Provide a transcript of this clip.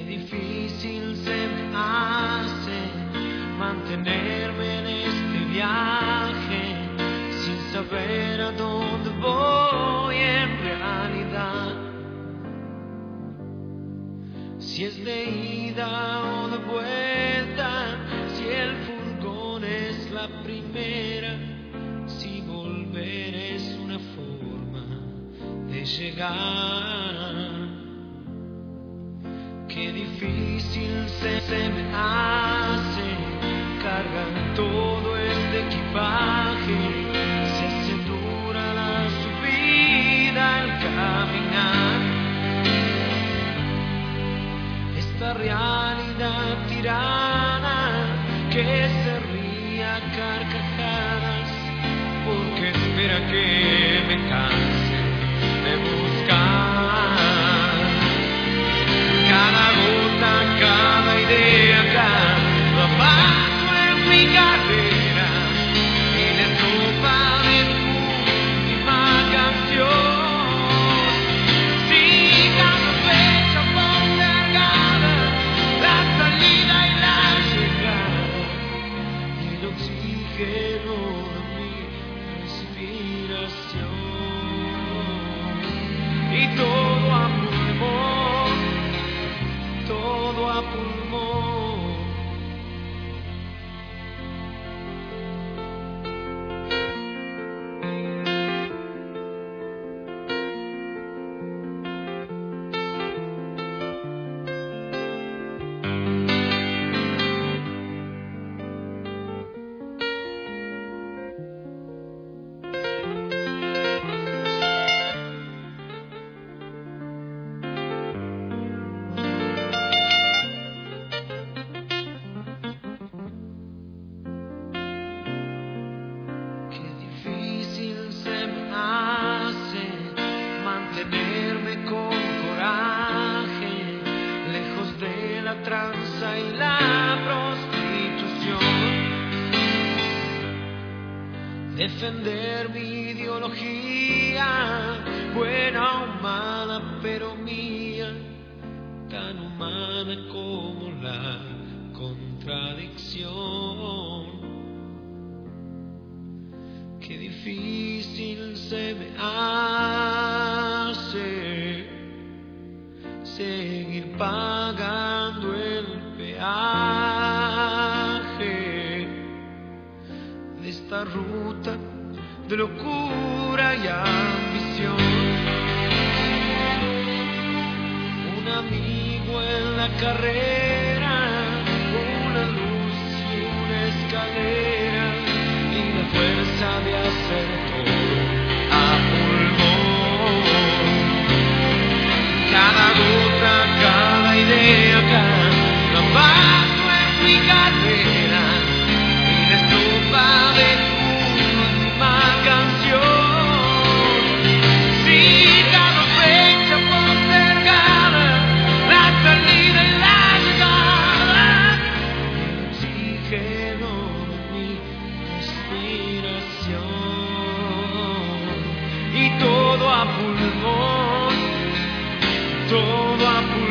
difícil se me hace mantenerme en este viaje sin saber a dónde voy en realidad. Si es de ida o de vuelta, si el furgón es la primera, si volver es una forma de llegar. Qué difícil se me hace cargar todo este equipaje, se hace dura la subida al caminar. Esta realidad tirana que se ríe a carcajadas porque espera que me canse de buscar. Cada gota, cada idea, cada paso en mi carrera y la estrofa de tu última canción. Si cada fecha postergada, la salida y la llegada y el oxígeno de mi respiración y todo a pulmón, todo a pulmón. Mantenerme con coraje, lejos de la tranza y la prostitución. Defender mi ideología, buena o mala, pero mía, tan humana como la contradicción. Qué difícil se me hace seguir pagando el peaje de esta ruta de locura y ambición. Un amigo en la carrera, una luz y una escalera y la fuerza de hacer todo a pulmón. Cada gota, cada idea, cada paso en mi carrera y la estrofa de tu última canción. Si cada fecha postergada, la salida y la llegada, el oxígeno de mi respiración y todo a pulmón, todo a pulmón.